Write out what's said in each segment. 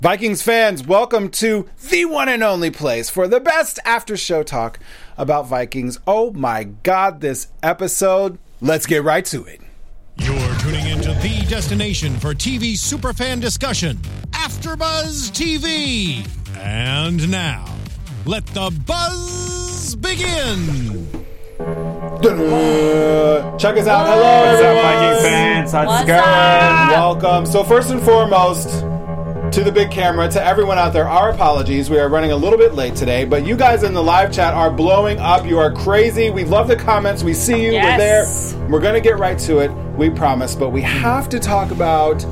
Vikings fans, welcome to the one and only place for the best after show talk about Vikings. Oh my God, this episode. Let's get right to it. You're tuning into the destination for TV superfan discussion, AfterBuzz TV. And now, let the buzz begin. Check us out. Hello, What's everyone. up, Vikings fans? How's What's it going? up? Welcome. So first and foremost, to the big camera, to everyone out there, our apologies. We are running a little bit late today, but you guys in the live chat are blowing up. You are crazy. We love the comments. We see you. Yes. We're there. We're going to get right to it. We promise. But we have to talk about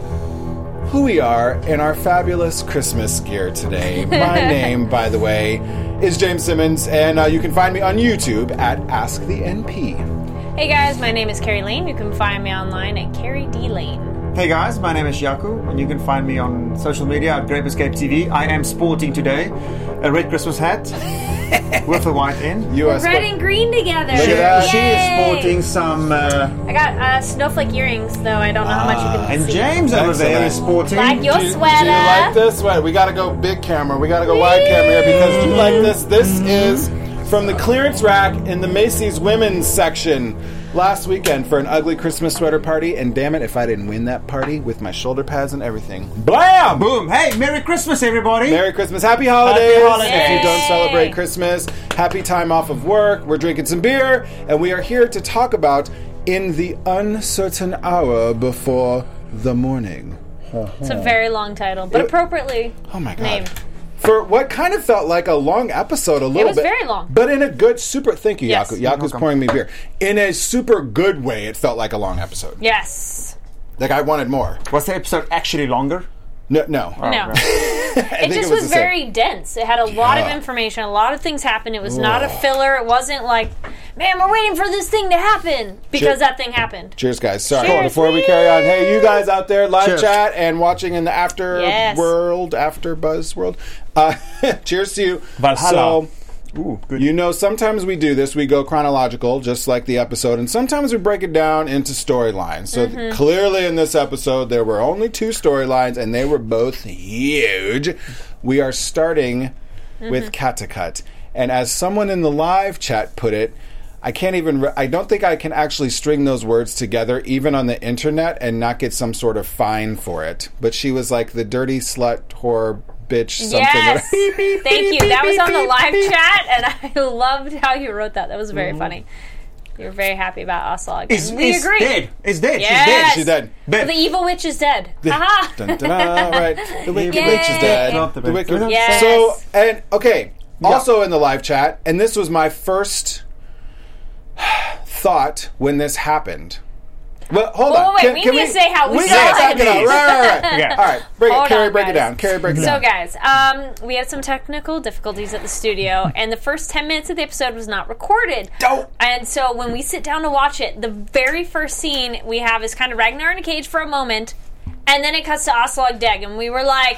who we are in our fabulous Christmas gear today. My name, by the way, is James Simmons, and you can find me on YouTube at Ask the NP. Hey guys, my name is Carrie Lane. You can find me online at Carrie D Lane. Hey guys, my name is Yaku, and you can find me on social media at Grape Escape TV. I am sporting today a red Christmas hat with a white end. US Red and green together. Look at that. She is Yay! sporting some... I got snowflake earrings, though I don't know how much you can and see. James over there is sporting... Like your Do you sweater. like this sweater? We gotta go big camera. We gotta go wide camera here because do you like this? This is from the clearance rack in the Macy's women's section last weekend for an ugly Christmas sweater party. And damn it, if I didn't win that party with my shoulder pads and everything. Blam! Boom! Hey, Merry Christmas, everybody! Merry Christmas. Happy holidays. Happy holidays. If you don't Yay. celebrate Christmas, happy time off of work. We're drinking some beer, and we are here to talk about In the Uncertain Hour Before the Morning. It's a very long title, but appropriately Oh my God. named. For what kind of felt like a long episode, a little bit. was very long. But in a good, super... Thank you, Yes. Yaku. Yaku's pouring me beer. In a super good way, it felt like a long episode. Yes. Like, I wanted more. Was the episode actually longer? No. No. I It think just was was the same. very dense. It had a lot of Yeah. information. A lot of things happened. It was not a filler. It wasn't like, man, we're waiting for this thing to happen because that thing happened. Cheers, guys. Sorry. Cheers. Before we carry on, hey, you guys out there, live Cheers. chat and watching in the after Yes. world, after buzz world. Cheers to you. Valhalla. So, Ooh, good. you know, sometimes we do this. We go chronological, just like the episode, and sometimes we break it down into storylines. So clearly in this episode, there were only two storylines, and they were both huge. We are starting with Kattegat. And as someone in the live chat put it, I can't even... I don't think I can actually string those words together, even on the internet, and not get some sort of fine for it. But she was like the dirty slut, whore, bitch, something. Yes. Thank you. That was on the live chat, and I loved how you wrote that. That was very funny. You were very happy about Oslog. It's, And we it's agree. dead. It's dead. Yes. She's dead. Well, the evil witch is dead. Haha. Dun, dun, dun, right. The wicked Yay. witch is dead. Not the The wicked. wicked. Yes. So, and okay, also in the live chat, and this was my first thought when this happened. Well, hold on. wait, we need to say how we saw talk it. it out. Right. Yeah. All right, Hold Carrie, on, break it guys. down. Carrie, break it So, down. guys, we had some technical difficulties at the studio, and the first 10 minutes of the episode was not recorded. Don't. And so when we sit down to watch it, the very first scene we have is kind of Ragnar in a cage for a moment, and then it cuts to Oslog Deg, and we were like,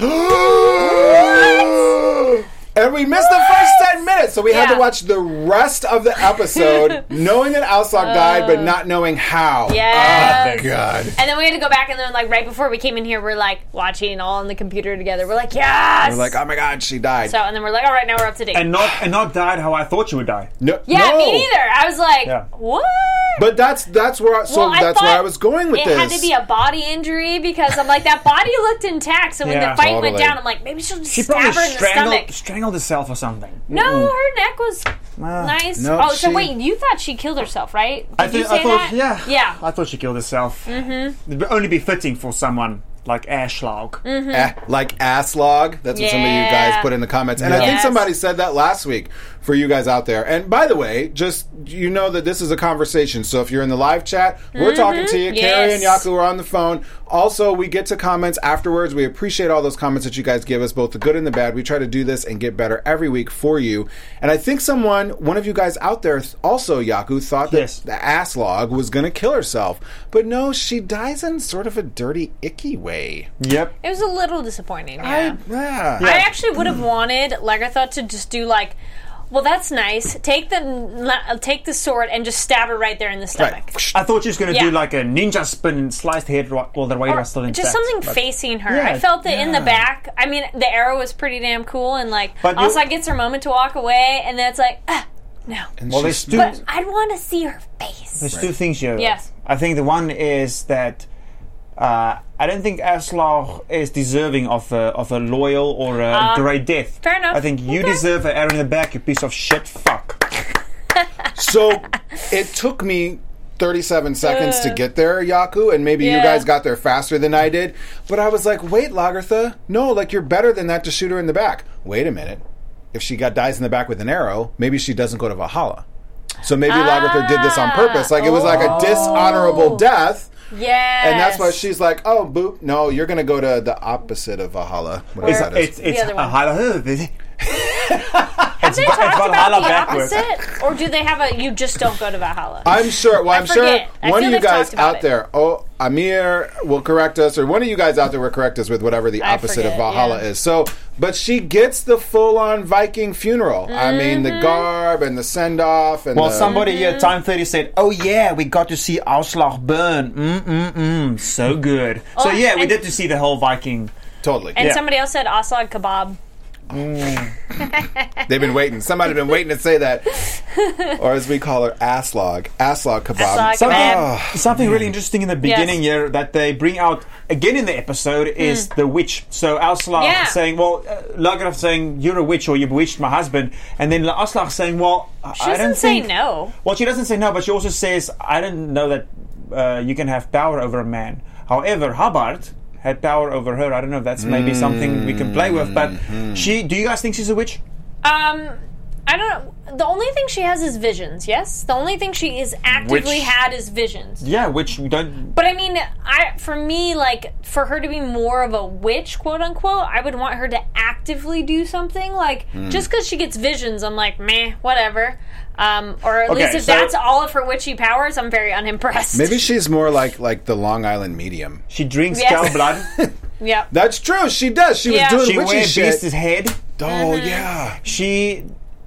And we missed the first 10 minutes, so we had Yeah. to watch the rest of the episode knowing that Alsog died, but not knowing how. Yes. Oh, God. and then we had to go back, and then like right before we came in here, we're like watching all on the computer together. We're like, yes! We're like, oh my God, she died. So, and then we're like, all right, now we're up to date. And not died how I thought you would die. No, yeah, no. me neither. I was like, Yeah. what? But that's where that's where thought I was going with it this. had to be a body injury because I'm like, that body looked intact. So when Yeah. the fight went Totally. down, I'm like, maybe she'll just She stab probably her in the stomach. strangled herself or something. No, her neck was nice. No, oh, so she- wait, you thought she killed herself, right? Did I you thought, say that? yeah. Yeah. I thought she killed herself. Mm-hmm. It'd only be fitting for someone like Ashlag. Like ass log. That's what some of you guys Yeah. put in the comments. And I think Yes. somebody said that last week for you guys out there. And by the way, just you know that this is a conversation. So if you're in the live chat, we're talking to you. Carrie and Yes. Yaku are on the phone. Also, we get to comments afterwards. We appreciate all those comments that you guys give us, both the good and the bad. We try to do this and get better every week for you. And I think one of you guys out there also, Yaku, thought that Yes. the ass log was going to kill herself. But no, she dies in sort of a dirty, icky way. Yep. It was a little disappointing. Yeah. Yeah. I actually would have wanted Lagertha to just do like well, that's nice. Take the sword and just stab her right there in the stomach. I thought she was going to Yeah. do like a ninja spin and slice the head while the weight Or was still intact. just something but- facing her. Yeah, I felt that in the yeah. back. I mean, the arrow was pretty damn cool, and like But you- also gets her moment to walk away, and then it's like, no. And Well, she's- there's two. But I'd want to see her face. There's two things here. Yes. I think the one is that I don't think Aslog is deserving of a loyal or a great death. fair enough. I think you Okay. deserve an arrow in the back, you piece of shit fuck. So it took me 37 seconds to get there, Yaku, and maybe you Yeah. guys got there faster than I did. But I was like, wait, Lagertha, no, like you're better than that to shoot her in the back. Wait a minute. If she dies in the back with an arrow, maybe she doesn't go to Valhalla. So maybe Lagertha did this on purpose. Like it was like a dishonorable death. Yes. And that's why she's like, oh, boop, no, you're going to go to the opposite of Valhalla. Whatever that is. It's other one. It's Have they talked about Valhalla the backwards. opposite, or do they have a you just don't go to Valhalla? I'm sure. Well, I'm sure forget. I one feel of you they've guys talked about out it. there, Amir will correct us, or one of you guys out there will correct us with whatever the I opposite of forget, Valhalla yeah. is. So, but she gets the full-on Viking funeral. I mean, Mm-hmm. the garb and the send-off, and Well, the, somebody here, Time 30 said, oh yeah, we got to see Auslach burn. So good. So Oh, yeah, we and- did to see the whole Viking. totally. and yeah. somebody else said Aslog kebab. They've been waiting. Somebody's been waiting to say that, or as we call her, Aslog kebab. Aslog Something, kebab. something really interesting in the beginning here that they bring out again in the episode is the witch. So Auslach Yeah. saying, well, Lagertha saying, you're a witch or you bewitched my husband. And then Auslach saying, well, She I don't doesn't say think... no. Well, she doesn't say no, but she also says, I didn't know that you can have power over a man. However, Hubbard had power over her. I don't know if that's maybe something we can play with, but do you guys think she's a witch? I don't know. The only thing she has is visions. Yes, the only thing she is actively Which- had is visions. Yeah, which we don't... But I mean, for me, like for her to be more of a witch, quote unquote, I would want her to actively do something. Like just because she gets visions, I'm like, meh, whatever. Or at Okay, least if so- that's all of her witchy powers, I'm very unimpressed. Maybe she's more like the Long Island medium. She drinks Yes. cow blood. Yep. That's true. She does. She Yeah. was She doing witchy wears shit. Beast's head. Oh yeah. She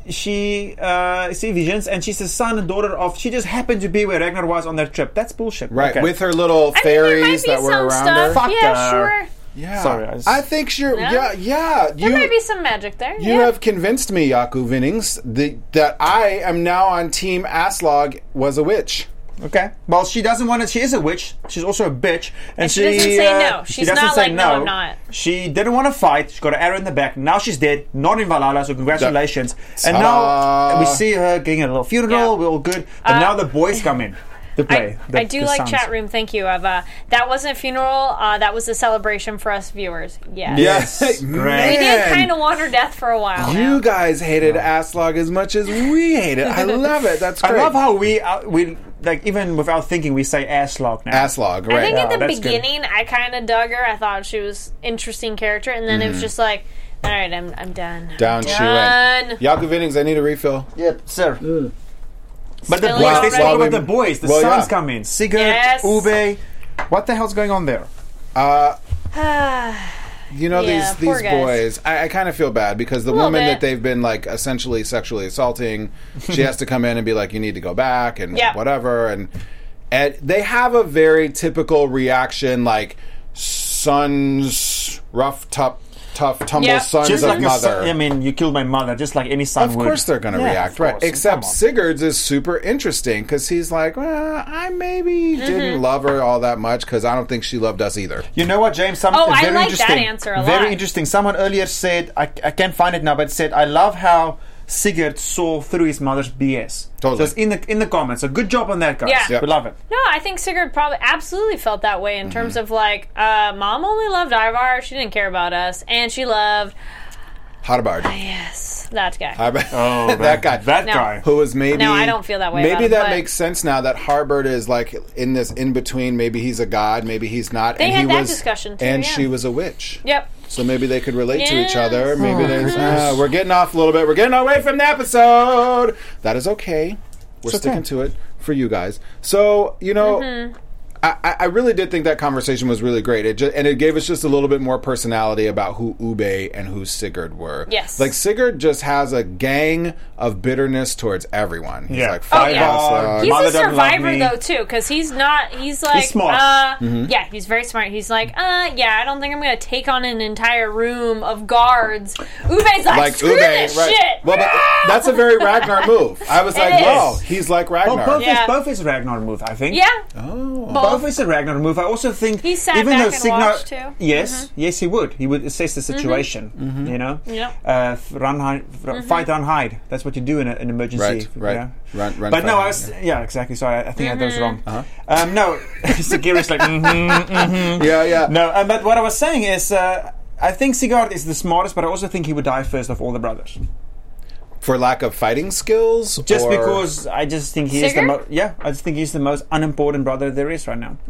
see visions, and she's the son and daughter of... She just happened to be where Ragnar was on their trip. That's bullshit. Right, Okay. with her little I mean, there might fairies be that were some around stuff. her. Fuck Yeah, her. sure. Yeah. Sorry, I think sure. Yeah. Yeah. There might be some magic there. You have convinced me, Yaku Vinnings, that I am now on Team Aslog was a witch. Okay. Well, she doesn't want to... She is a witch. She's also a bitch. And she doesn't say no. she She's doesn't not say like, no, I'm not. She didn't want to fight. She got an arrow in the back. Now she's dead. Not in Valhalla, so congratulations. And Ta-da. now we see her getting a little funeral. Yeah. We're all good. But now the boys come in to play. I do like sons. chat room. Thank you. That wasn't a funeral. That was a celebration for us viewers. Yes. Yes. We Great. did kind of want her death for a while. You now. guys hated Aslog as much as we hate it. I love it. That's I great. love how we like, even without thinking, we say Aslog now. Aslog, I right? think Yeah, at the that's good. beginning, I kind of dug her. I thought she was interesting character, and then it was just like, all right, I'm done. Down she Done. went. Yaku Vinnings, I need a refill. Yep, sir. But the Spilling boys, already. let's talk about the boys. The Well, sons yeah. come in. Sigurd, Yes. Ube. What the hell's going on there? You know, Yeah, these poor guys. boys, I kind of feel bad because the little woman bit. that they've been like essentially sexually assaulting, she has to come in and be like, you need to go back and Yeah. whatever. And they have a very typical reaction, like sons, rough, tough, tumble Yeah. sons Just of like mother. I mean, you killed my mother, just like any son Of would. course they're going to Yeah, react, of right? course. Except Come on. Sigurd's is super interesting because he's like, well, I maybe didn't love her all that much because I don't think she loved us either. You know what, James? Oh, I very like that interesting. answer a Very lot. interesting. Someone earlier said, I can't find it now, but said, I love how Sigurd saw through his mother's BS. Totally. So it's in the comments. So good job on that, guys. Yeah. Yep. We love it. No, I think Sigurd probably absolutely felt that way in terms of like, Mom only loved Ivar. She didn't care about us, and she loved Hardbard. yes, that guy. Oh, that guy. That No. guy. Who was maybe... No, I don't feel that way Maybe about him, that but- makes sense now that Harbert is like in this in-between. Maybe he's a god, maybe he's not. They and had he that was, discussion, too, And yeah. she was a witch. Yep. So maybe they could relate to each Yes. other. Maybe we're getting off a little bit. We're getting away from the episode. That is okay. We're It's okay. sticking to it for you guys. So, you know... Mm-hmm. I really did think that conversation was really great. And it gave us just a little bit more personality about who Ube and who Sigurd were. Yes. Like, Sigurd just has a gang of bitterness towards everyone. He's like, Oh, yeah. Fire He's Mother a doesn't love survivor, me. though, too, because he's like, smart. yeah, he's very smart. He's like, yeah, I don't think I'm going to take on an entire room of guards. Ube's like, screw this shit. Well, but that's a very Ragnar move. I was like, is. whoa, he's like Ragnar. Both is Ragnar move, I think. Yeah. Oh. Both is a Ragnar move. I also think He sat even back though and Signar, watched, too. yes, he would. He would assess the situation. You know, Yep. fight, run, hide. That's what you do in an emergency. Right. Yeah. Run, But fight, no, run, I was exactly. So I think I had those wrong. Uh-huh. No, Sigurd like Yeah. no. But what I was saying is, I think Sigurd is the smartest, but I also think he would die first of all the brothers. For lack of fighting skills? Just or- because I just think he is the Sigurd? most. Yeah, I just think he's the most unimportant brother there is right now.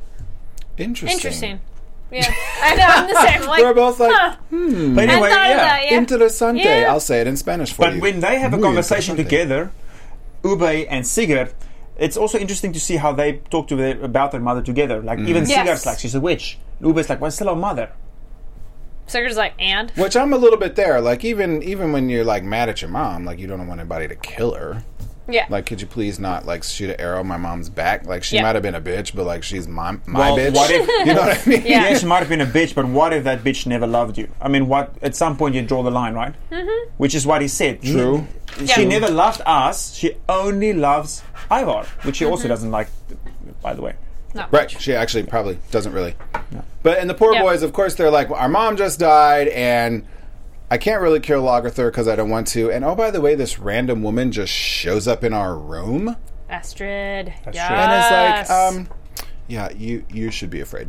Interesting. Yeah. I know, I'm the same. Like, We're both like, huh. But I anyway, thought of yeah. that, yeah. Interessante. Yeah. I'll say it in Spanish for But you. when they have a Muy conversation interesante. together, Ube and Sigurd, it's also interesting to see how they talk about their mother together. Like even Yes. Sigurd's like, she's a witch. Ube's like, well, it's still our mother. Sigurd's like, and? Which I'm a little bit there. Like, even when you're, like, mad at your mom, like, you don't want anybody to kill her. Yeah. Like, could you please not, like, shoot an arrow in my mom's back? Like, she Yeah. might have been a bitch, but, like, she's my Well, bitch. what if- you know what I mean? Yeah. Yeah, she might have been a bitch, but what if that bitch never loved you? I mean, what? At some point you draw the line, right? Mm-hmm. Which is what he said. True. She Yeah. never loved us. She only loves Ivar, which she also doesn't like, by the way. Not Right. much. She actually probably doesn't really. But, and the poor Yeah. boys, of course, they're like, our mom just died, and I can't really kill Lagerther because I don't want to. And, oh, by the way, this random woman just shows up in our room. Astrid. That's Yes. true. And it's like, yeah, you should be afraid.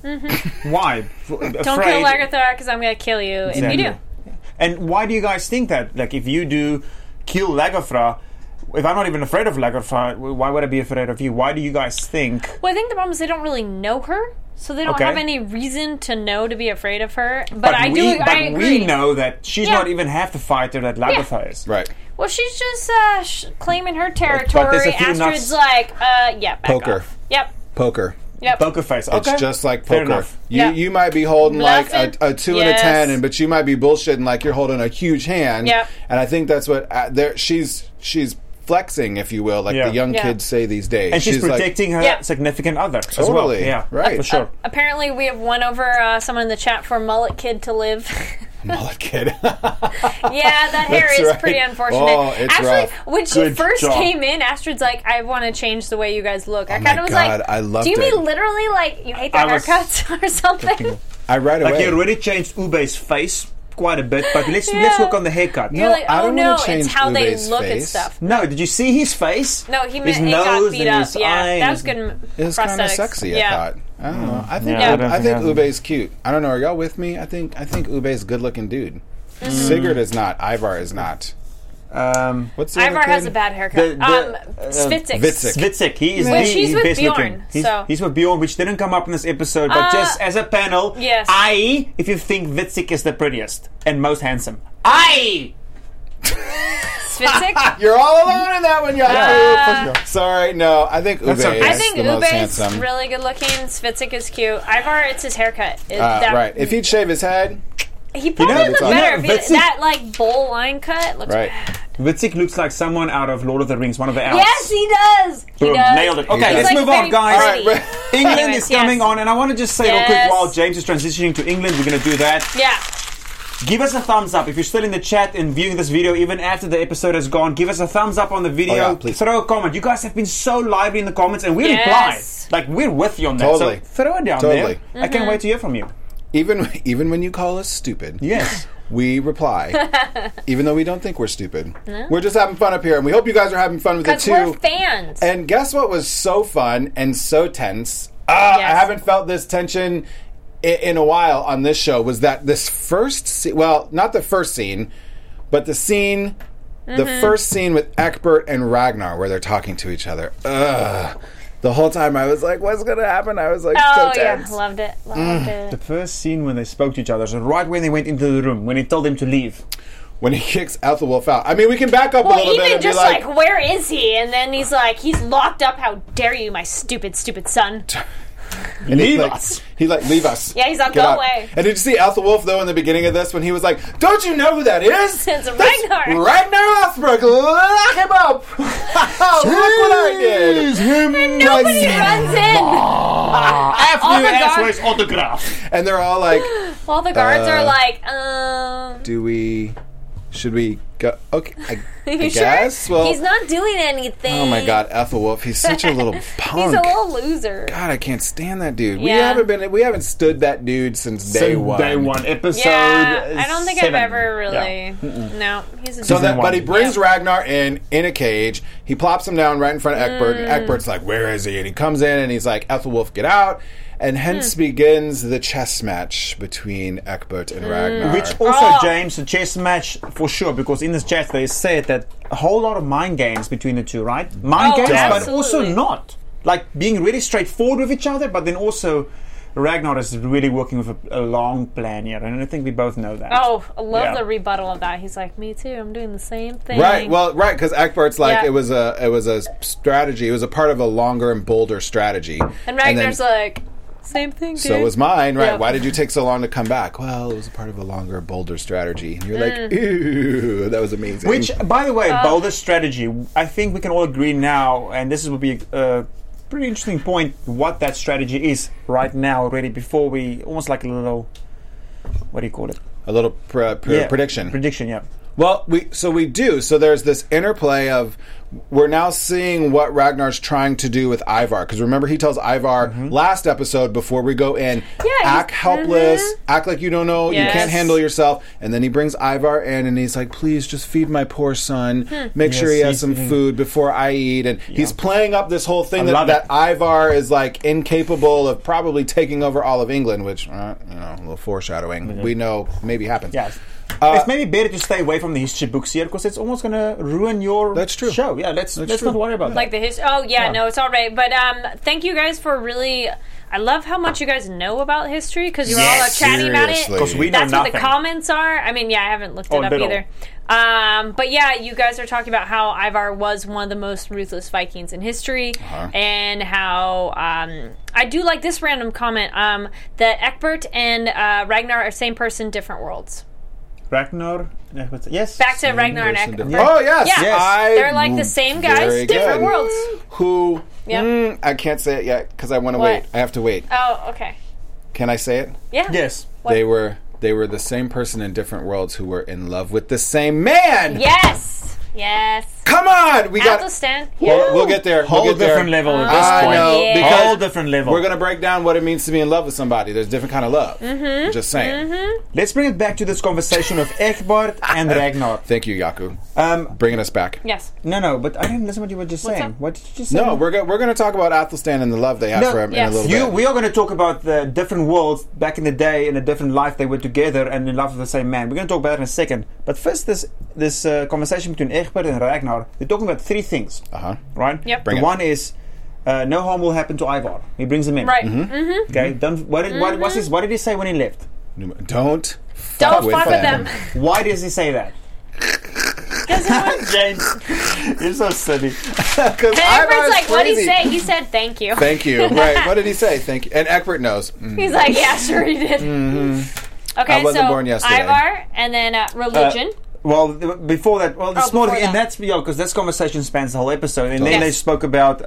Why? Don't kill Lagerthor because I'm going to kill you if you do. And why do you guys think that? Like, if you do kill Lagerfra, if I'm not even afraid of Lagerfra, why would I be afraid of you? Why do you guys think? Well, I think the problem is they don't really know her, so they don't Okay. have any reason to know to be afraid of her. But I agree. we know that she's Yeah. not even half the fighter that Lagerfra is. Right. Well, she's just claiming her But territory. there's a few Astrid's nuts- like, yeah, back Poker. off. Yep. Poker. Yep. Poker face. Okay. It's just like Fair poker. enough. Yeah. You might be holding like Bluffing. a 2 and a Yes. 10, but you might be bullshitting like you're holding a huge hand. Yep. And I think that's what she's flexing, if you will, like Yeah. the young Yeah. kids say these days. And she's like, protecting her Yeah. significant other as well. Totally. Yeah, Right. for sure. Apparently, we have won over someone in the chat for Mullet Kid to live. mullet kid. Yeah, that hair That's is right. pretty unfortunate. Oh, it's Actually, rough. when she Good first job. came in, Astrid's like, I want to change the way you guys look. I Oh kind my of was God, like, I loved do you it. mean literally like you hate their I was- haircuts or something? I right away. Like, you already changed Ube's face quite a bit, but let's work on the haircut. You're like, I oh don't no, wanna change it's how they Ube's look at face. stuff. No, did you see his face? No, he His meant it got nose beat and up. his Yeah, eye that was and- good It was kind of prosthetics. sexy, Yeah. I thought. I don't know. I think Yeah, I think I- Ube's cute. I don't know. Are y'all with me? I think Ube's a good looking dude. Mm-hmm. Sigurd is not. Ivar is not. What's the Ivar other has kid? a bad haircut. The- Svitzik. Vitzik. Svitzik, he is Well, the she's with best Bjorn, looking. so- He's with Bjorn, which didn't come up in this episode, but just as a panel, Yes. if you think Vitzik is the prettiest and most handsome. Svitzik? You're all alone in that one, y'all. Yeah. Sorry, no. I think Ube That's okay. is I think the most Ube's handsome. really good looking. Svitzik is cute. Ivar, it's his haircut. That- Right. If he'd shave his head, He probably know, looked you know, better. If he, Vitzik- that like bowl line cut looks right. bad. Vitzik looks like someone out of Lord of the Rings, one of the elves. Yes, he does. He Boom, does. nailed it. Okay, does. let's He's, move like, on, very guys. pretty. All right, England Anyways, is coming yes. on, and I want to just say real quick Yes. while James is transitioning to England, we're going to do that. Yeah. Give us a thumbs up. If you're still in the chat and viewing this video, even after the episode has gone, give us a thumbs up on the video. Oh, yeah, please. Throw a comment. You guys have been so lively in the comments, and we Yes. reply. Like, we're with you on that. Totally. So throw it down Totally. there. I can't wait to hear from you. even when you call us stupid, Yes. we reply. Even though we don't think we're stupid. We're just having fun up here, and we hope you guys are having fun with it Because too. we're fans. And guess what was so fun and so tense? Yes. I haven't felt this tension in a while on this show. Was that this first scene? Well, not the first scene, but the scene, the first scene with Egbert and Ragnar, where they're talking to each other. Ugh. The whole time I was like, "What's gonna happen?" I was like, oh, so yeah. tense. Loved it. Loved The it. first scene when they spoke to each other, so right when they went into the room, when he told them to leave. when he kicks Ethelwulf out. I mean, we can back up a Well, little bit even and just be like, where is he? And then he's like, he's locked up. How dare you, my stupid, stupid son? and Leave he's us. He's like, leave us. Yeah, he's like, Get go out. away. And did you see Ethelwulf, though, in the beginning of this, when he was like, don't you know who that is? It's That's Ragnar. Ragnar Lothbrok. Lock him up. Look what I did. And nobody runs in. All the guards- autograph. And they're all like, All the guards are like, should we go? Okay, I you guess. sure? Well, He's not doing anything. oh my God, Ethelwulf. He's such a little punk. He's a little loser. God, I can't stand that dude. Yeah. We haven't stood that dude since day one. Day one episode. Yeah, I don't think 7. I've ever Yeah. really. No, he's a So jerk. that, but he brings Yeah. Ragnar in a cage. He plops him down right in front of Egbert, and Egbert's like, "Where is he?" And he comes in, and he's like, "Ethelwulf, get out!" And hence begins the chess match between Egbert and Ragnar. Which also, James, a chess match for sure, because in this chat they said that a whole lot of mind games between the two, right? Mind Oh, games, but absolutely. also not. Like being really straightforward with each other, but then also Ragnar is really working with a long plan here, and I think we both know that. Oh, I love Yeah. the rebuttal of that. He's like, me too. I'm doing the same thing. Right, well, right, because Egbert's like Yeah. it was a strategy. It was a part of a longer and bolder strategy. And Ragnar's then, like, same thing, dude. so was mine, right? Yeah. Why did you take so long to come back? Well, it was a part of a longer, bolder strategy. And you're like, ew, that was amazing. Which, by the way, bolder strategy, I think we can all agree now, and this will be a pretty interesting point, what that strategy is right now already, before we, almost like a little, what do you call it? a little prediction. Prediction, yeah. Well, we do. So there's this interplay of we're now seeing what Ragnar's trying to do with Ivar. Because remember, he tells Ivar last episode before we go in, act helpless, act like you don't know, you Yes. can't handle yourself. And then he brings Ivar in and he's like, please just feed my poor son. Make sure he has he's some eating. food before I eat. And he's playing up this whole thing I love that Ivar is like incapable of probably taking over all of England, which, a little foreshadowing. We know maybe happens. Yes. It's maybe better to stay away from the history books here, because it's almost going to ruin your That's true. show. Yeah, let's true. not worry about that. Like the history. Oh, yeah, no, it's all right. But thank you guys for really. I love how much you guys know about history, because you're all chatting about it. Seriously. 'Cause we know That's what the nothing. comments are. I mean, yeah, I haven't looked it up little. either. But yeah, you guys are talking about how Ivar was one of the most ruthless Vikings in history, and how I do like this random comment that Egbert and Ragnar are same person, different worlds. Ragnar, yes. Back to Ragnar and Egbert. Oh, yes. Yeah, Yes. they're like the same guys, Very different good. worlds. Who? Yeah. I can't say it yet because I want to What? wait. I have to wait. Oh, okay. Can I say it? Yeah. Yes. What? They were the same person in different worlds who were in love with the same man. Yes. Yes. Come on, we got. Athelstan. We'll get there. Whole we'll get there. different level at this I point. know Yeah. because Whole different level. we're gonna break down what it means to be in love with somebody. There's a different kind of love. I'm just saying. Let's bring it back to this conversation of Egbert and Ragnar. Thank you, Yaku, bringing us back. Yes. No, but I didn't listen to what you were just saying. up? What did you just say? No, we're going to talk about Athelstan and the love they have No, for him yes. in a little bit. We are going to talk about the different worlds back in the day, in a different life they were together and in love with the same man. We're going to talk about that in a second. But first, this conversation between Egbert and Ragnar, they're talking about three things, right? Yep. Bring the it. one is no harm will happen to Ivar. He brings him in. Right. Okay. What did he say when he left? Don't Don't fuck with them. Why does he say that? James, you're so silly. Because Egbert's like, what did he say? He said, thank you. Thank you. Right. What did he say? Thank you. And Egbert knows. He's like, yeah, sure he did. Okay, I wasn't so born yesterday. Ivar, and then religion. Well, before that, there's more, before and that. that's because this conversation spans the whole episode, and then Yes. they spoke about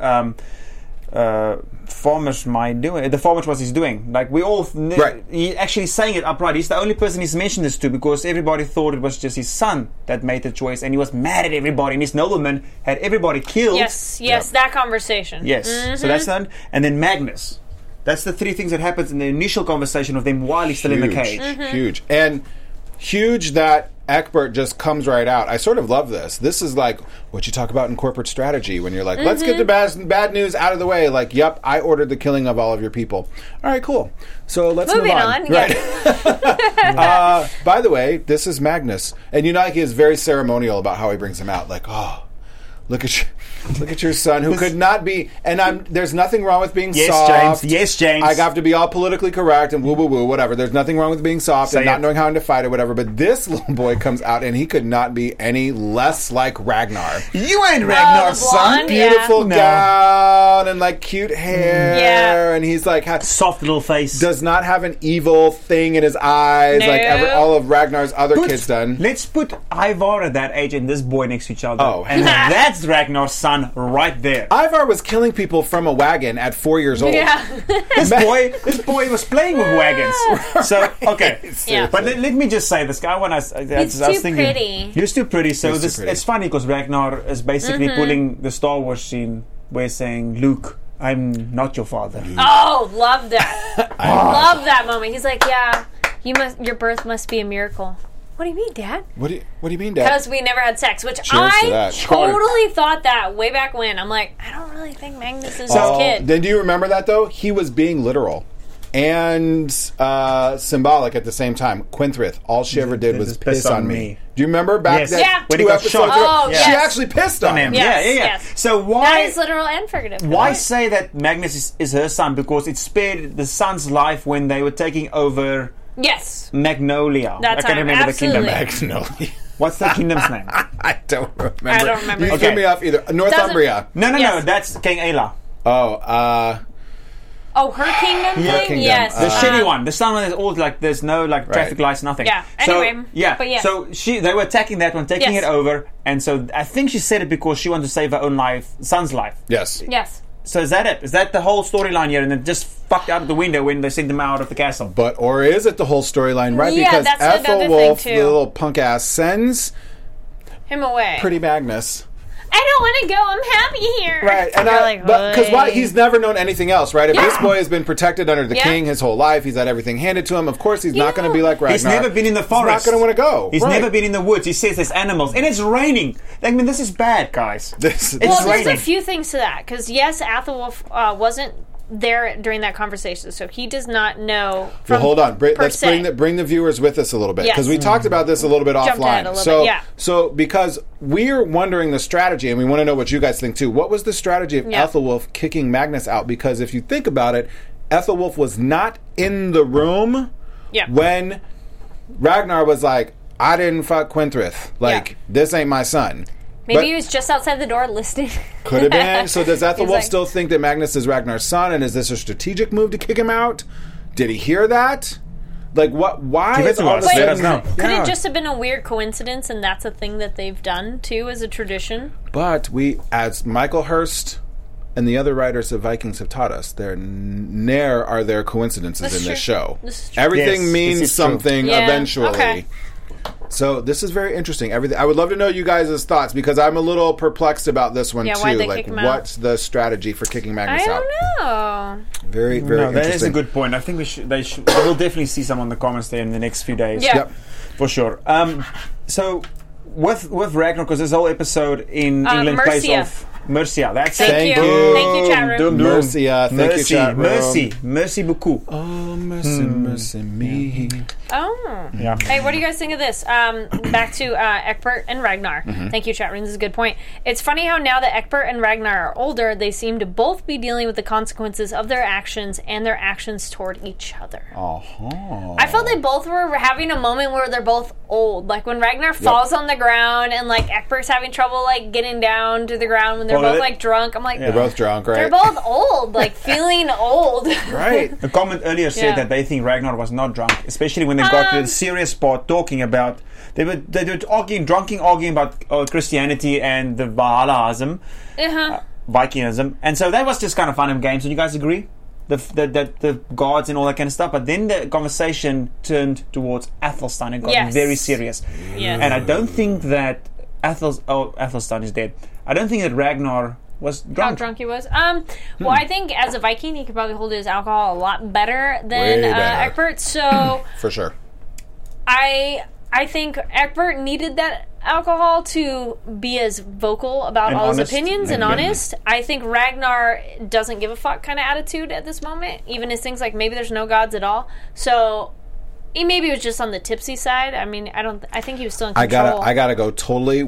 farmers might doing the farmers what he's doing. Like we all, Right. he actually saying it upright. He's the only person he's mentioned this to because everybody thought it was just his son that made the choice, and he was mad at everybody. And his nobleman had everybody killed. Yes, that conversation. Yes. So that's that, and then Magnus. That's the three things that happens in the initial conversation of them while he's still in the cage. Huge. And huge that Egbert just comes right out. I sort of love this. This is like what you talk about in corporate strategy when you're like, let's get the bad news out of the way. Like, yep, I ordered the killing of all of your people. All right, cool. So let's Moving move on. on, Right. By the way, this is Magnus. And he is very ceremonial about how he brings him out. Like, oh, look at you. Look at your son, who could not be. And there's nothing wrong with being Yes, soft. James. Yes, James. I have to be all politically correct and woo woo woo, whatever. There's nothing wrong with being soft Say and not it. knowing how to fight or whatever. But this little boy comes out and he could not be any less like Ragnar. You ain't Ragnar's the son. blonde, yeah. Beautiful No. gown and like cute hair, Yeah. and he's like Soft little face. does not have an evil thing in his eyes like No. all of Ragnar's other kids done. Let's put Ivar at that age and this boy next to each other. Oh. And that's Ragnar's son right there. Ivar was killing people from a wagon at 4 years old. Yeah. This boy was playing with wagons. So, okay. Yeah. But let me just say this guy, when I was too thinking, pretty. He's too pretty. So He's too this pretty. it's funny because Ragnar is basically pulling the Star Wars scene where he's saying, Luke, I'm not your father. Oh, love that. Love that moment. He's like, yeah, your birth must be a miracle. What do you mean, Dad? What do you mean, Dad? Because we never had sex, which Cheers to I that. totally thought that way back when. I'm like, I don't really think Magnus is his kid. Then do you remember that though? He was being literal and symbolic at the same time. Quinthrith, all she ever did was piss on me. Do you remember back Yes. then? Yeah. When he 2 got episodes shot. ago? Oh, She yes. actually pissed on him. Yes, yeah. yes. So That why is literal and figurative. why Right. say that Magnus is her son? Because it spared the son's life when they were taking over Yes. Magnolia. That I can't time, remember absolutely. the kingdom. Magnolia. What's the kingdom's name? I don't remember. I don't remember. You Okay. threw me off either. Northumbria. No, Yes. that's King Ayla. Oh, Oh, her kingdom Yeah. thing? Kingdom. Yes. The shitty one. The son one is all like there's no like traffic lights, nothing. Yeah. So, Anyway, yeah. but yeah. So they were attacking that one, taking Yes. it over, and so I think she said it because she wanted to save her own life, son's life. yes. Yes. So is that it? Is that the whole storyline here? And it just fucked out of the window when they sent them out of the castle. But or is it the whole storyline, right? Yeah, Because that's another thing, Ethelwolf, too. the little punk ass, sends Him away. pretty Magnus. I don't want to go. I'm happy here. Right, and You're like, because why? "Hey." He's never known anything else, right? If Yeah. this boy has been protected under the Yeah. king his whole life, he's had everything handed to him. Of course, he's not going to be like Ragnar. He's never been in the forest. He's not going to want to go. He's Right. never been in the woods. He says there's animals, and it's raining. I mean, this is bad, guys. This- It's Well, there's raining. a few things to that because yes, Athelwolf wasn't there during that conversation, so he does not know. From Well, hold on. per Let's se. bring the viewers with us a little bit because Yes. we talked about this a little bit Jumped offline. ahead a little So, bit, yeah. so because we're wondering the strategy, and we want to know what you guys think too. What was the strategy of Yeah. Ethelwolf kicking Magnus out? Because if you think about it, Ethelwolf was not in the room Yeah. when Ragnar was like, "I didn't fuck Quinthrith. Like, Yeah. this ain't my son." Maybe But- he was just outside the door listening. Could have been. So does Ethelwolf like- still think that Magnus is Ragnar's son, and is this a strategic move to kick him out? Did he hear that? Like what? Why Give it is to all of us. a Let us sudden? know. Could Yeah. it just have been a weird coincidence, and that's a thing that they've done too as a tradition? But we, as Michael Hurst and the other writers of Vikings have taught us, there ne'er are there coincidences This is in this true. show. This is true. Everything Yes, this means is true. something Yeah, eventually. okay. So this is very interesting. Everything. I would love to know you guys' thoughts because I'm a little perplexed about this one Yeah, too. why'd they Like, kick him out? what's the strategy for kicking Magnus I out? don't know. Very, very No, that interesting. is a good point. I think we'll definitely see some on the comments there in the next few days. Yeah. Yep. For sure. So with Ragnar, because this whole episode in England plays Mercia. off Mercia. That's Thank it. you. Thank you, chat room. Dum, dum. Mercia. Thank you, chat room. Merci beaucoup. Oh, mercy, mercy me. Oh. Yeah. Hey, what do you guys think of this? Back to Eckbert and Ragnar. Mm-hmm. Thank you, chat room. This is a good point. It's funny how now that Eckbert and Ragnar are older, they seem to both be dealing with the consequences of their actions and their actions toward each other. Uh-huh. I felt they both were having a moment where they're both old. Like when Ragnar falls on the ground and like Eckbert's having trouble like getting down to the ground when they're Well, both it- like drunk. I'm like, They're both drunk, right? they're both old, like feeling old. right. A comment earlier said Yeah. that they think Ragnar was not drunk, especially when they got to the serious part talking about they were arguing about Christianity and the Valhallaism, Uh-huh. Vikingism, and so that was just kind of fun and games. Would you guys agree? The gods and all that kind of stuff, but then the conversation turned towards Athelstan and got Yes. very serious. Yes. And I don't think that Athelstan is dead. I don't think that Ragnar was How drunk. drunk he was. Well, I think as a Viking, he could probably hold his alcohol a lot better than Way better. Eckbert. So For sure. I think Eckbert needed that alcohol to be as vocal about And all honest. his opinions and Yeah. honest. I think Ragnar doesn't give a fuck kind of attitude at this moment. Even his things like maybe there's no gods at all. So He maybe was just on the tipsy side. I mean, I think he was still in control. I gotta go totally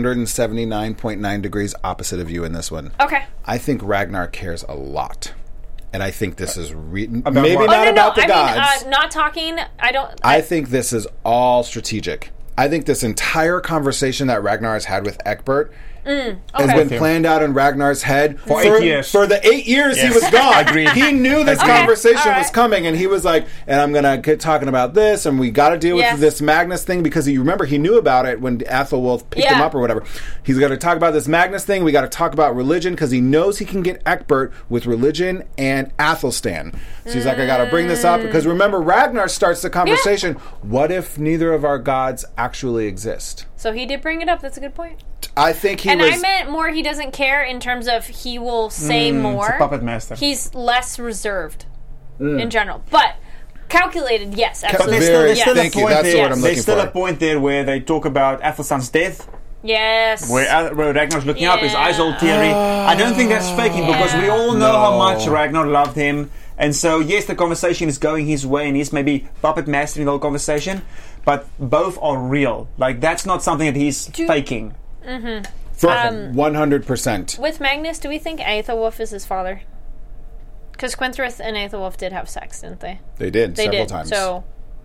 179.9 degrees opposite of you in this one. Okay. I think Ragnar cares a lot. And I think this is maybe what? not about the gods. Not talking. I think this is all strategic. I think this entire conversation that Ragnar has had with Egbert has been planned out in Ragnar's head for 8 years. For the 8 years he was gone. Agreed. He knew this conversation was coming, and he was like, and I'm going to get talking about this, and we got to deal with this Magnus thing, because you remember he knew about it when Athelwulf picked him up or whatever. He's going to talk about this Magnus thing. We got to talk about religion, because he knows he can get Egbert with religion and Athelstan. So he's like, I got to bring this up, because remember, Ragnar starts the conversation, what if neither of our gods actually exist? So he did bring it up. That's a good point. I think he was... And I meant more he doesn't care in terms of he will say more. It's a puppet master. He's less reserved in general. But calculated, yes, absolutely. There's still Thank you. That's what I'm looking for. There's still a point there where they talk about Athelstan's death. Yes. Where Ragnar's looking up, his eyes all teary. I don't think that's faking, because we all know how much Ragnar loved him. And so, yes, the conversation is going his way, and he's maybe puppet mastering the whole conversation, but both are real. Like, that's not something that he's faking. Mm-hmm. For 100%. With Magnus, do we think Aethelwulf is his father? Because Quenthrith and Aethelwulf did have sex, didn't they? They did several times. So,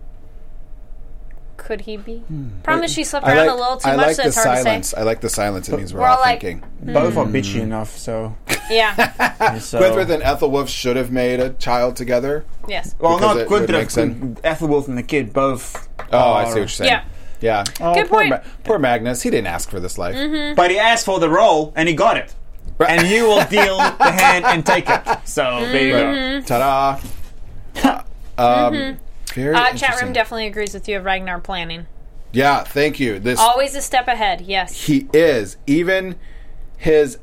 could he be? Problem is she slept around a little too much, so it's hard to say. I like the silence it means we're all thinking. Both are bitchy enough, so... Yeah. Quenthrith and Ethelwulf should have made a child together. Yes. Well, not Quenthrith. Ethelwulf and the kid both. I see what you're saying. Yeah. Yeah. Oh, good point. Poor Magnus. He didn't ask for this life. Mm-hmm. But he asked for the role, and he got it. And you will deal the hand and take it. So, there you go. Ta-da. Very chat room definitely agrees with you of Ragnar planning. Yeah, thank you. Always a step ahead, yes. He is. Even his...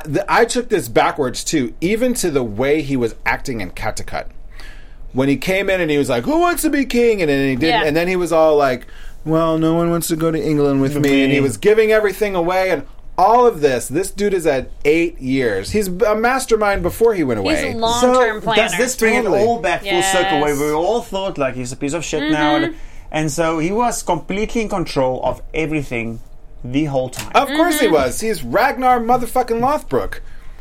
I took this backwards, too. Even to the way he was acting in Catacut. When he came in and he was like, who wants to be king? And then he didn't. Yeah. And then he was all like, well, no one wants to go to England with me. And he was giving everything away. And all of this dude is at 8 years. He's a mastermind before he went away. He's a long-term planner. Does this bring it all back full circle, where we all thought, like, he's a piece of shit now? And so he was completely in control of everything the whole time. Of course he was. He's Ragnar motherfucking Lothbrok.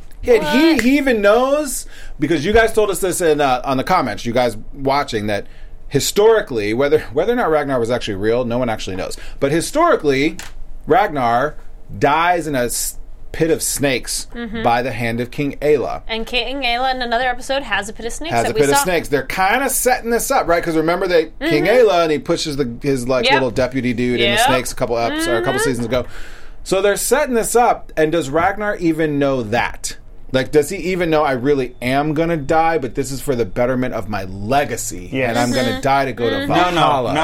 And he even knows, because you guys told us this in on the comments, you guys watching, that historically, whether or not Ragnar was actually real, no one actually knows. But historically, Ragnar dies in a pit of snakes by the hand of King Aela. And King Aela in another episode has a pit of snakes. They're kind of setting this up, right? Because remember that King Aela, and he pushes his little deputy dude in the snakes a couple seasons ago. So they're setting this up, and does Ragnar even know that? Like, does he even know I really am going to die, but this is for the betterment of my legacy, and I'm going to die to go to Valhalla?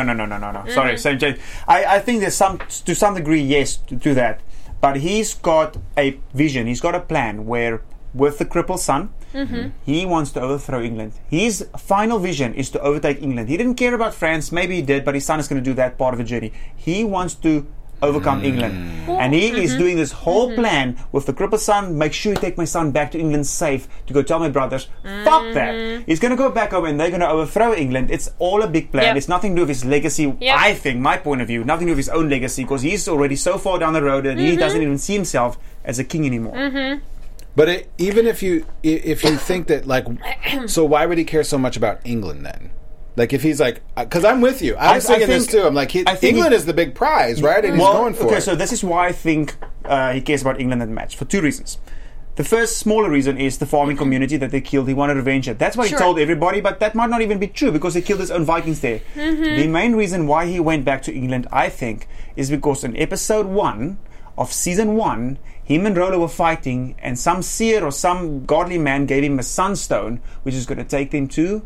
No. Sorry, same Jay. I think there's to some degree, yes, to that. But he's got a vision. He's got a plan where, with the crippled son, he wants to overthrow England. His final vision is to overtake England. He didn't care about France. Maybe he did, but his son is going to do that part of the journey. He wants to overcome England. And he is doing this whole plan with the crippled son. Make sure you take my son back to England safe, to go tell my brothers, fuck that. He's going to go back over and they're going to overthrow England. It's all a big plan. It's nothing to do with his legacy, I think, my point of view. Nothing to do with his own legacy, because he's already so far down the road that he doesn't even see himself as a king anymore. But even if you think that, like, so why would he care so much about England then? Like, if he's like, because I'm with you. I was thinking this too. I'm like, England is the big prize, right? And he's going for it. Okay, so this is why I think he cares about England and the match, for two reasons. The first smaller reason is the farming community that they killed. He wanted revenge. That's what he told everybody, but that might not even be true, because he killed his own Vikings there. The main reason why he went back to England, I think, is because in episode 1 of season 1, him and Rollo were fighting, and some seer or some godly man gave him a sunstone, which is going to take them to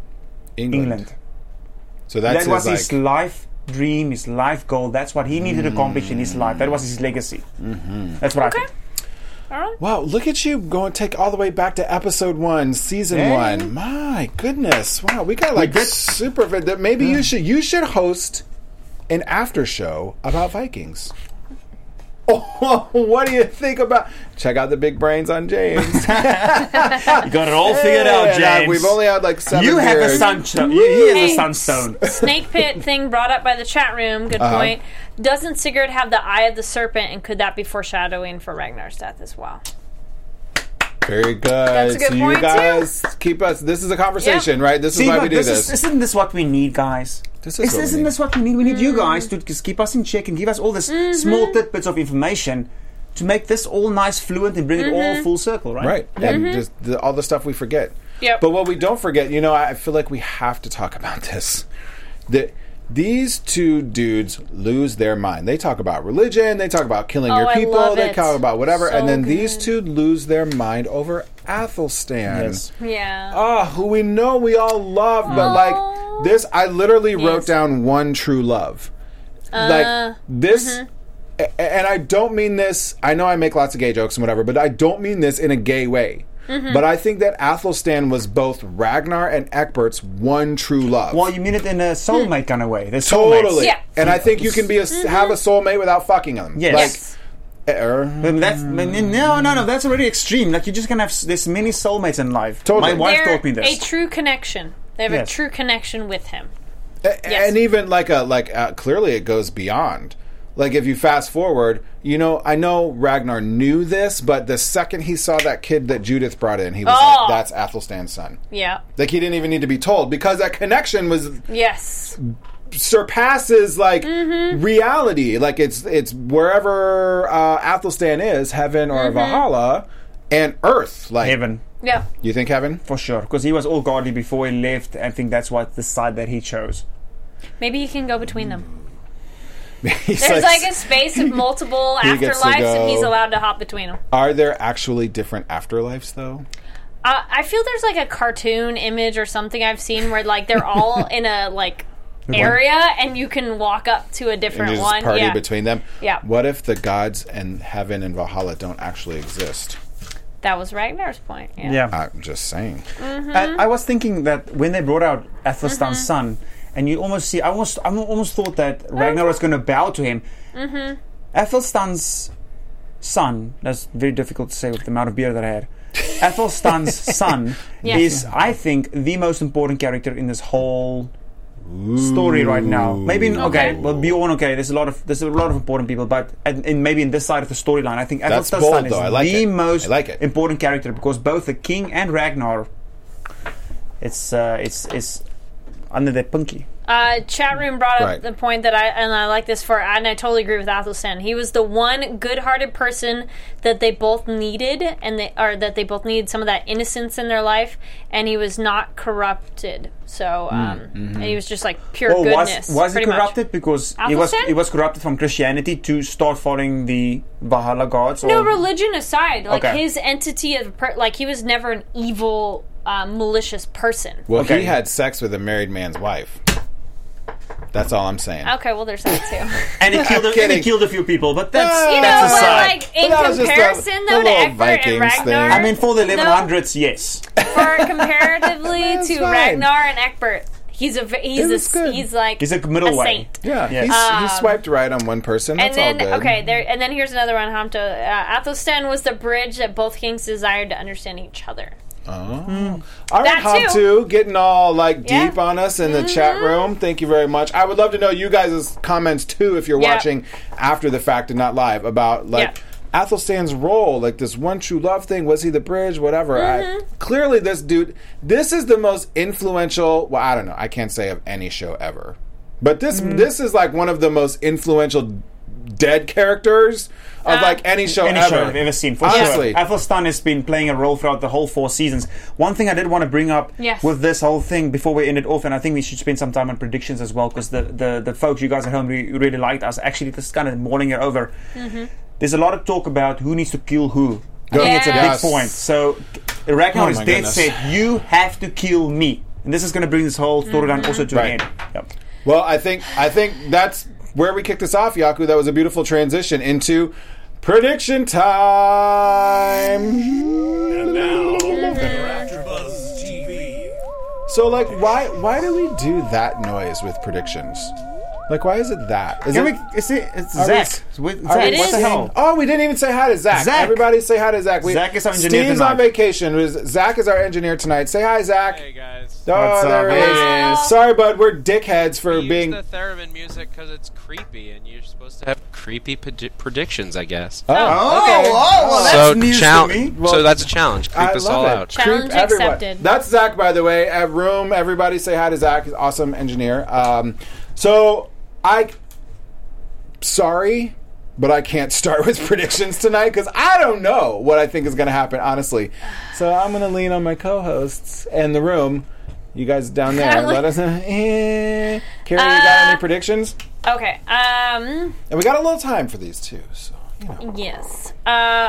England. So that was his life dream, his life goal. That's what he needed to accomplish in his life. That was his legacy. That's what I think. All right. Wow, look at you going take all the way back to episode 1, season 1. My goodness. Wow, we got super fit. Maybe you should host an after show about Vikings. Oh, what do you think about? Check out the big brains on James. You got it all figured out, James. We've only had like 7 You have beers. the sunstone. He has the sunstone. Snake pit thing brought up by the chat room. Good point. Doesn't Sigurd have the eye of the serpent, and could that be foreshadowing for Ragnar's death as well? Very good. That's a good so point, you guys keep us. This is a conversation, right? This is See, why look, we do this. Isn't this what we need, guys? Isn't this what we need? We need you guys to just keep us in check and give us all this small tidbits of information to make this all nice, fluent, and bring it all full circle, right? Right. And just all the stuff we forget. Yep. But what we don't forget, I feel like we have to talk about this. These two dudes lose their mind. They talk about religion. They talk about killing your I people. love They it. talk about whatever. So and then good. these two lose their mind over Athelstan. Yes. Yeah. Who we know we all love. But like this, I literally wrote down one true love. Like this... And I don't mean this, I know I make lots of gay jokes and whatever, but I don't mean this in a gay way. But I think that Athelstan was both Ragnar and Egbbert's one true love. Well, you mean it in a soulmate kind of way. They're Totally. soulmates. Yeah. And I think you can be have a soulmate without fucking them. Yes. Like, But that's no. That's already extreme. Like, you're just gonna have this many soulmates in life. Totally. My wife They're taught me this. a true connection. They have Yes. a true connection with him. Yes. And even clearly it goes beyond. Like, if you fast forward, I know Ragnar knew this, but the second he saw that kid that Judith brought in, he was like, that's Athelstan's son. Yeah. Like, he didn't even need to be told, because that connection was Yes. surpasses reality. Like, it's wherever Athelstan is, heaven or Valhalla, and earth. Like Heaven. Yeah. You think heaven? For sure. Because he was all godly before he left. I think that's what the side that he chose. Maybe you can go between them. He's There's like a space of multiple He gets to afterlives, and he's go. allowed to hop between them. Are there actually different afterlives, though? I feel there's like a cartoon image or something I've seen where like they're all in a area, and you can walk up to a And different you just one. party Yeah. between them? Yeah. What if the gods and heaven and Valhalla don't actually exist? That was Ragnar's point. Yeah. I'm just saying. I was thinking that when they brought out Athelstan's son, and you almost see, I almost thought that Ragnar was going to bow to him. Athelstan's son, that's very difficult to say with the amount of beer that I had. Athelstan's son Yes. is, I think, the most important character in this whole story right now. Maybe well, Bjorn, there's a lot of important people, but and maybe in this side of the storyline, I think That's Athelstan's bold, son is though. I like the it. most I like it. important character, because both the king and Ragnar, it's under their punky. Chat room brought up Right. the point that I like this and I totally agree with Athelstan. He was the one good-hearted person that they both needed, that they both needed some of that innocence in their life, and he was not corrupted. So, and he was just like pure goodness. Was he pretty much. corrupted because he Athelstan? was corrupted from Christianity to start following the Valhalla gods? No, or? religion aside, like Okay. his entity of he was never an evil, malicious person. Well, Okay. he had sex with a married man's wife. That's all I'm saying. Okay, well, there's that too. And he killed a few people, but that's You know, that's but aside. like in But that was just comparison, the though, to little Egbert and Vikings Ragnar, thing. I mean, for the 1100s, yes. for comparatively That's to fine. Ragnar and Egbert, he's was good. he's like He's a middle way. saint. Yeah, Yes. he swiped right on one person. That's And then all good. and then here's another one. Hamto, Athelstan was the bridge that both kings desired to understand each other. Oh. All right, That Hamtu, getting all Yeah. deep on us in the chat room. Thank you very much. I would love to know you guys' comments too if you're Yeah. watching after the fact and not live about Athelstan's role, like this one true love thing. Was he the bridge? Whatever. Clearly, this dude. This is the most influential. Well, I don't know. I can't say of any show ever, but this is like one of the most influential dead characters of any show Any ever. show I've ever seen, for Honestly. sure. Athelstan has been playing a role throughout the whole 4 seasons. One thing I did want to bring up Yes. with this whole thing before we end it off, and I think we should spend some time on predictions as well, because the folks, you guys at home, really liked us. Actually, this is kind of mulling it over. There's a lot of talk about who needs to kill who. I think it's a Yes. big point. So Ragnar Oh is my dead goodness. set, you have to kill me. And this is going to bring this whole storyline also to Right. an end. Yep. Well, I think that's where we kicked this off, Yaku. That was a beautiful transition into prediction time. And now, for AfterBuzz TV. So, why do we do that noise with predictions? Like, why is it that? Is Can it? we, it's Are we- Zach. With Zach. It What the is. hell? Oh, we didn't even say hi to Zach. Zach. Everybody say hi to Zach. Zach is our engineer Steve's tonight. on vacation. Zach is our engineer tonight. Say hi, Zach. Hey guys. Oh, What's there up? he Hello. is. Sorry, bud. We're dickheads for We being. use the theremin music because it's creepy, and you're supposed to have creepy predictions, I guess. Oh, okay. well, that's so news chal- to me. so that's a challenge. Creep I us love all it. out. Challenge Creep everyone. accepted. That's Zach, by the way. At Room, everybody say hi to Zach. He's an awesome engineer. Sorry, but I can't start with predictions tonight because I don't know what I think is going to happen, honestly. So I'm going to lean on my co-hosts and the Room. You guys down there, let us know. Carrie, you got any predictions? Okay. And we got a little time for these too. So Yes. I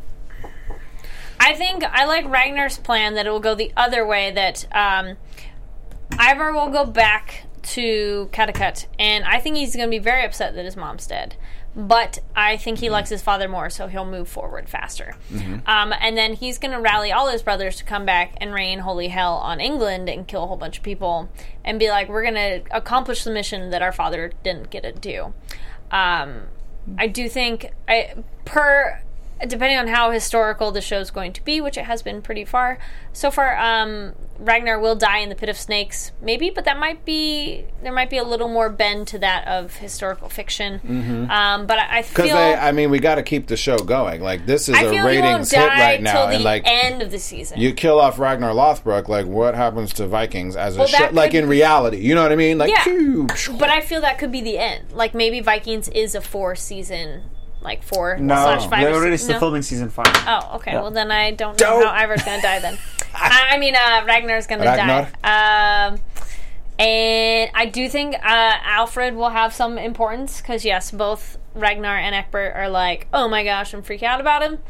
think I like Ragnar's plan that it will go the other way, that Ivar will go back to Catacut, and I think he's going to be very upset that his mom's dead. But I think he likes his father more, so he'll move forward faster. And then he's going to rally all his brothers to come back and rain holy hell on England and kill a whole bunch of people and be like, we're going to accomplish the mission that our father didn't get to do. I do think, depending on how historical the show's going to be, which it has been pretty far so far, Ragnar will die in the Pit of Snakes, maybe, but there might be a little more bend to that of historical fiction. But I feel because we got to keep the show going. Like, this is I a feel he won't ratings hit die right now, till the and like end of the season. you kill off Ragnar Lothbrok, like what happens to Vikings as a Well, show? that Like could- in reality, you know what I mean? Like, Yeah. phew. But I feel that could be the end. Like, maybe Vikings is a 4-season, like 4/5. No, they're already no? still filming season 5. Oh, okay. Yeah. Well, then I don't know how Ivar's going to die then. Ragnar's going to Ragnar? die. And I do think Alfred will have some importance because, yes, both Ragnar and Egbert are like, oh my gosh, I'm freaking out about him.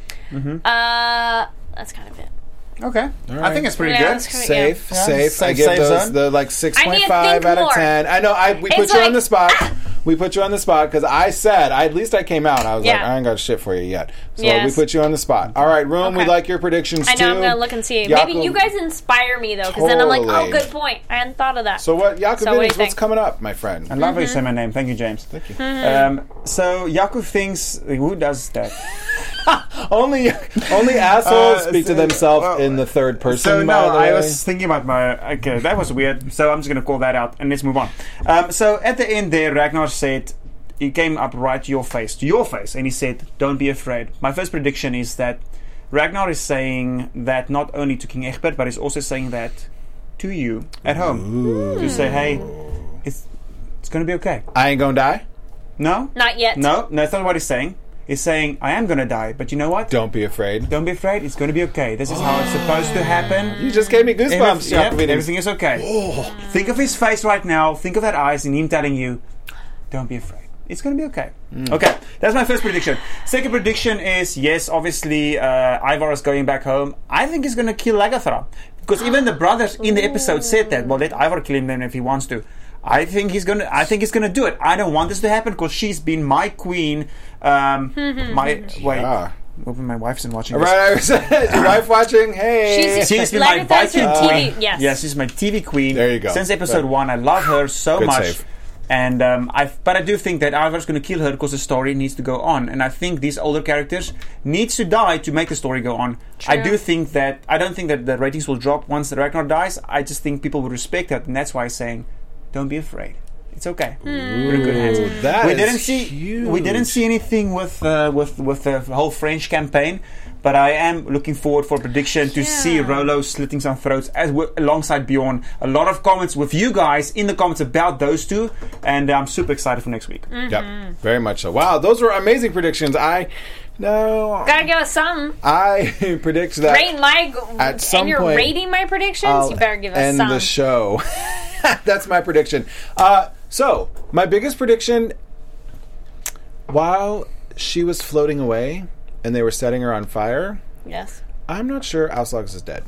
That's kind of it. Okay. I think it's pretty Yeah, good. that's kinda- Safe, Yeah. safe. I Safe, give safe those zone. the like I 6.5 need to out of think 10. I know. We put It's you on like- the spot. We put you on the spot because I said, at least I came out. I was like, Yeah. I ain't got shit for you yet. So Yes. we put you on the spot. All right, Room. We Okay. like your predictions I too. know, I'm going to look and see. Jakob- Maybe you guys inspire me, though, because then I'm like, oh, Totally. good point. I hadn't thought of that. So what, So what do you Jakob, what's think? coming up, my friend? I love how you say my name. Thank you, James. Thank you. So Jakub thinks, who does that? Only assholes speak to so- themselves well, in the third person. So by no, the I way. was thinking about okay, that was weird. So I'm just going to call that out and let's move on. So at the end there, Ragnar said, he came up right to your face, and he said, don't be afraid. My first prediction is that Ragnar is saying that not only to King Egbert, but he's also saying that to you at home. To say, hey, it's going to be okay. I ain't gonna die. Not yet. No, that's not what he's saying. He's saying, I am going to die, but you know what? Don't be afraid. Don't be afraid. It's going to be okay. This is how it's supposed to happen. You just gave me goosebumps, Jakob. Everything is okay. Think of his face right now. Think of that eyes and him telling you, don't be afraid. It's going to be okay. Okay, that's my first prediction. Second prediction is, yes, obviously, Ivar is going back home. I think he's going to kill Lagathra. Because even the brothers in the episode said that. Well, let Ivar kill him then if he wants to. I think he's gonna do it. I don't want this to happen because she's been my queen. Yeah. Hoping my wife's not watching this. Right, I was your wife watching. Hey, She's been my Lagatha's your Viking TV. queen. Yes. Yes, she's my TV queen. There you go. Since episode Good. 1, I love her so Good much. save. And but I do think that Ivar's going to kill her because the story needs to go on. And I think these older characters needs to die to make the story go on. I True. do think that I don't think that the ratings will drop once Ragnar dies. I just think people will respect that, and that's why I'm saying, don't be afraid. It's okay. We're in good hands. that we is didn't see huge. we didn't see anything with the whole French campaign, but I am looking forward for prediction to see Rollo slitting some throats alongside Bjorn. A lot of comments with you guys in the comments about those two, and I'm super excited for next week. Yep, very much so. Wow, those were amazing predictions. Gotta give us some. I predict that Rate my. at some and you're point, rating my predictions? I'll You better give us end some. the show. That's my prediction. So my biggest prediction, while she was floating away and they were setting her on fire, Yes. I'm not sure Auslaug is dead.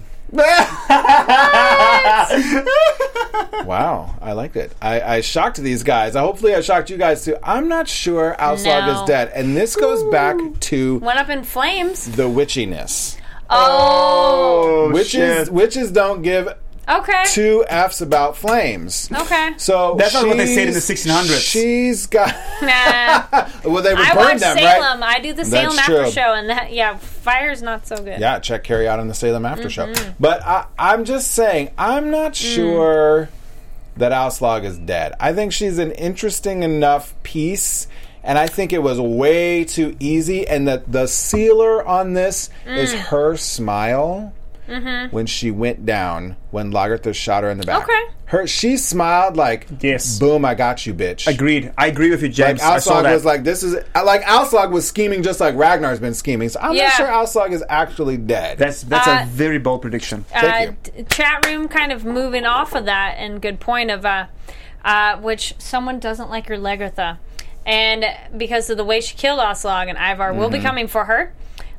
Wow, I liked it. I shocked these guys. Hopefully I shocked you guys too. I'm not sure Auslaug No. is dead. And this goes back to Went up in flames. the witchiness. Oh. Witches don't give Okay. 2 F's about flames. Okay. So That's not what they said in the she's- 1600s. She's got. Nah. Well, they would I burn watch them, Salem. right? I do the That's Salem after true. show, and that fire's not so good. Yeah, check Carrie out on the Salem After Show. Mm-hmm. But I'm just saying, I'm not Mm. sure that Auslog is dead. I think she's an interesting enough piece, and I think it was way too easy. And that the sealer on this is Mm. her smile when she went down, when Lagertha shot her in the back. Okay. She smiled like, Yes. boom, I got you, bitch. Agreed. I agree with you, James. Like I saw Auslog that. was like, this is like Auslog was scheming just like Ragnar's been scheming. So I'm Yeah. not sure Auslog is actually dead. That's a very bold prediction. Thank Chat room kind of moving off of that, and good point of which someone doesn't like your Lagertha, and because of the way she killed Auslog, and Ivar will be coming for her.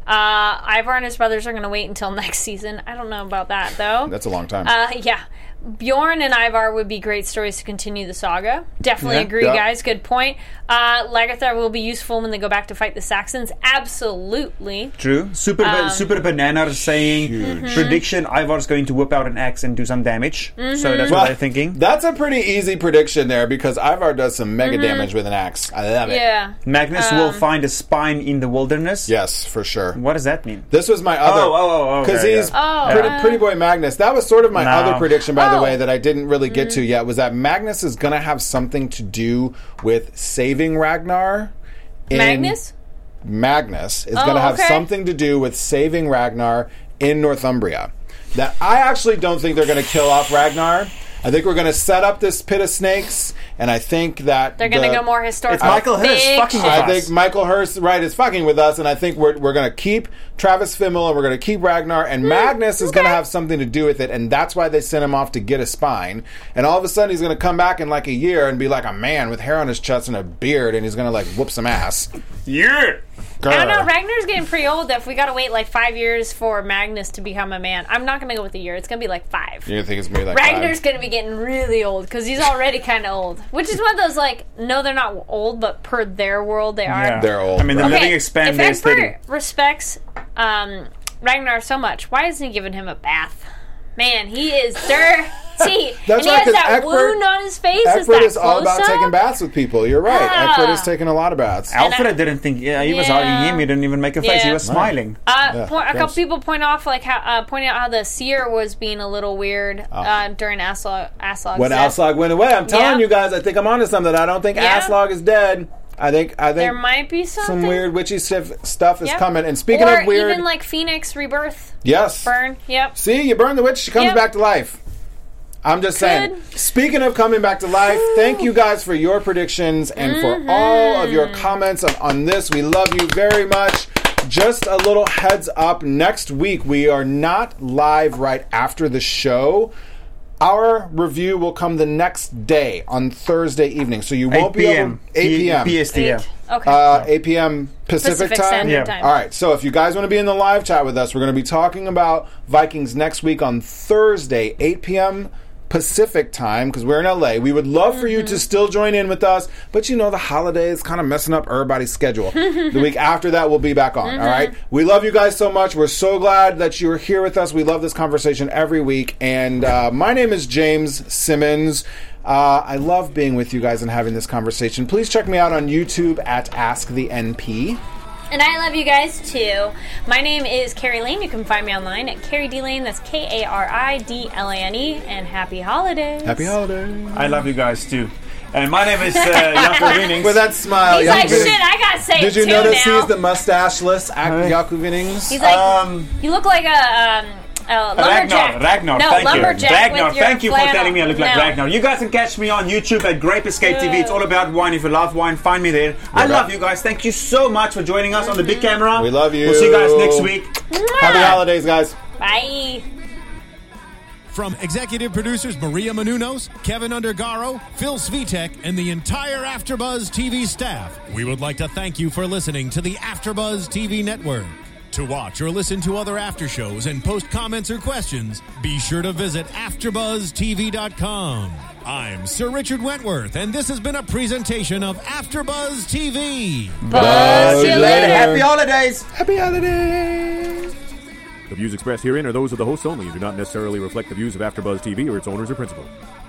Ivar and his brothers are going to wait until next season. I don't know about that though. That's a long time. Yeah. Bjorn and Ivar would be great stories to continue the saga. Definitely Yeah. agree, Yeah. guys. Good point. Lagertha will be useful when they go back to fight the Saxons. Absolutely. True. Super Banana saying prediction: Ivar's going to whip out an axe and do some damage. So that's what I'm thinking. That's a pretty easy prediction there because Ivar does some mega damage with an axe. I love it. Yeah. Magnus will find a spine in the wilderness. Yes, for sure. What does that mean? This was my other. okay, Because he's yeah. pretty boy Magnus. That was sort of my No. other prediction, by the Oh. way, that I didn't really get to yet. Was that Magnus is going to have something to do with saving Ragnar? Magnus? Magnus is going to have okay. something to do with saving Ragnar in Northumbria. That I actually don't think they're going to kill off Ragnar. I think we're going to set up this pit of snakes, and I think that They're going to go more historical. It's Michael Hirst Big fucking shit. with I us. think Michael Hirst, right, is fucking with us, and I think we're going to keep Travis Fimmel, and we're going to keep Ragnar, and Magnus is going to have something to do with it, and that's why they sent him off to get a spine. And all of a sudden, he's going to come back in like a year and be like a man with hair on his chest and a beard, and he's going to like whoop some ass. Yeah. I don't know. Ragnar's getting pretty old. If we got to wait like 5 years for Magnus to become a man, I'm not going to go with a year. It's going to be like 5. You think it's going to be like Ragnar's 5? going to be getting really old because he's already kind of old. Which is one of those like, no, they're not old, but per their world they are. Yeah. They're old, I mean, the right? living expand their if steady. Egbert respects Ragnar so much, why isn't he giving him a bath? Man, he is dirty. That's and he right, has 'cause that Egbert- wound on his face. Egbert that is all about close-up? taking baths with people. You're right. Ah. Egbert is taking a lot of baths. Alfred didn't think. Yeah, he was Yeah. hugging him. He didn't even make a face. He Yeah. was smiling. A couple gross. people point out how the seer was being a little weird during Aslog's When death. Auslog went away, I'm telling Yeah. you guys, I think I'm onto something. I don't think Yeah. Auslog is dead. I think There might be something. some weird witchy stuff is Yep. coming. And speaking or of weird, even like Phoenix Rebirth yes, burn. Yep. see, you burn the witch, she comes Yep. back to life. I'm just saying. Good. Speaking of coming back to life, thank you guys for your predictions and for all of your comments on this. We love you very much. Just a little heads up, next week we are not live right after the show. Our review will come the next day on Thursday evening, so you won't 8 be able p.m. 8 p.m. PST. Yeah. Okay. 8 p.m. Pacific time. Standard Yeah. Time. All right, so if you guys want to be in the live chat with us, we're going to be talking about Vikings next week on Thursday, 8 p.m. Pacific time, because we're in LA. We would love for you to still join in with us, but you know, the holidays kind of messing up everybody's schedule. The week after that, we'll be back on. All right. We love you guys so much. We're so glad that you're here with us. We love this conversation every week. And my name is James Simmons. I love being with you guys and having this conversation. Please check me out on YouTube at Ask the NP. And I love you guys too. My name is Carrie Lane. You can find me online at Carrie D Lane. That's KARIDLANE. And happy holidays. Happy holidays. I love you guys too. And my name is Jakob Winnings. With that smile, He's like, Jakob shit, Winnings. I gotta say Did it you too notice now. he's the mustache-less Jakob Winnings? He's like, you look like a lumberjack. Ragnar, no, thank you. lumberjack Ragnar, with your thank you for flannel. telling me I look like No. Ragnar. You guys can catch me on YouTube at Grape Escape TV. It's all about wine. If you love wine, find me there. I love you guys. Thank you so much for joining us on the big camera. We love you. We'll see you guys next week. Happy holidays, guys. Bye. From executive producers Maria Menounos, Kevin Undergaro, Phil Svitek, and the entire AfterBuzz TV staff, we would like to thank you for listening to the AfterBuzz TV network. To watch or listen to other after shows and post comments or questions, be sure to visit AfterBuzzTV.com. I'm Sir Richard Wentworth, and this has been a presentation of AfterBuzz TV. Buzz you later. Happy holidays. Happy holidays. The views expressed herein are those of the hosts only and do not necessarily reflect the views of AfterBuzz TV or its owners or principals.